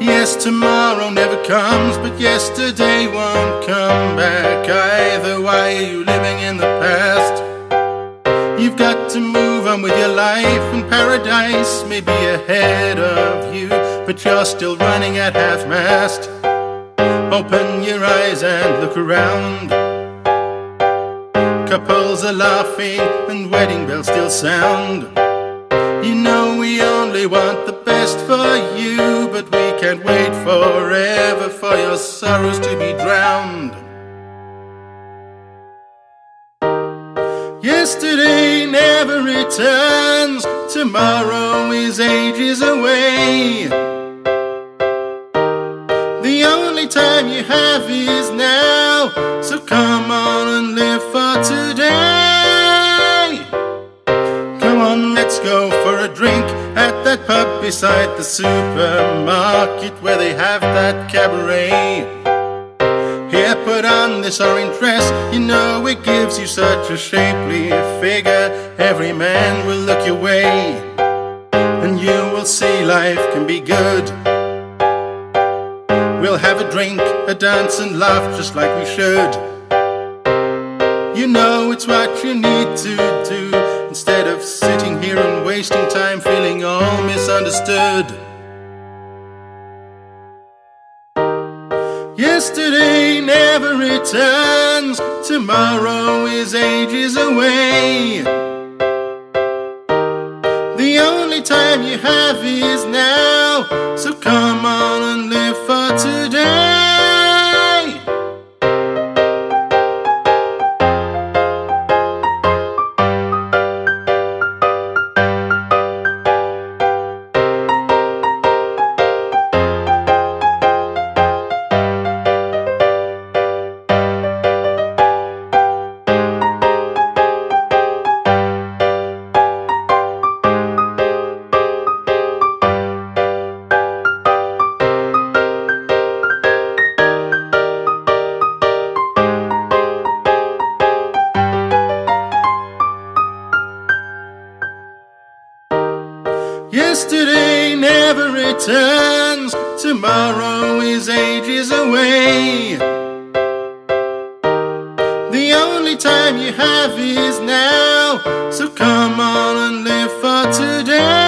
Yes, tomorrow never comes, but yesterday won't come back. Either way, you're living in the past. You've got to move on with your life, and paradise may be ahead of you, but you're still running at half-mast. Open your eyes and look around. Couples are laughing and wedding bells still sound. You know we only want the best for you, but we can't wait forever for your sorrows to be drowned. Yesterday never returns, tomorrow is ages away. The only time you have is now, so come on and live for today. Come on, let's go for a drink at that pub beside the supermarket where they have that cabaret. Here, put on this orange dress, you know it gives you such a shapely figure. Every man will look your way, and you will see life can be good. We'll have a drink, a dance and laugh just like we should. You know it's what you need to do, instead of sitting here and wasting time feeling all misunderstood. Yesterday never returns, tomorrow is ages away. The only time you have is now, so come on and live for today. Yesterday never returns, tomorrow is ages away. The only time you have is now, so come on and live for today.